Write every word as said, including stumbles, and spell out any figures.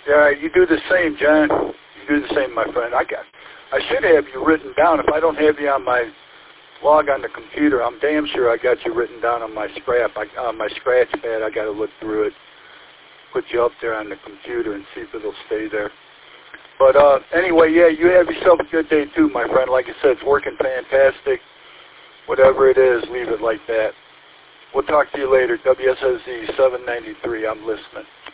Yeah, you do the same, John. You do the same, my friend. I got. I should have you written down. If I don't have you on my log on the computer, I'm damn sure I got you written down on my scrap, I, on my scratch pad. I got to look through it, put you up there on the computer, and see if it'll stay there. But uh, anyway, yeah, you have yourself a good day too, my friend. Like I said, it's working fantastic. Whatever it is, leave it like that. We'll talk to you later. W S O Z seven ninety-three. I'm listening.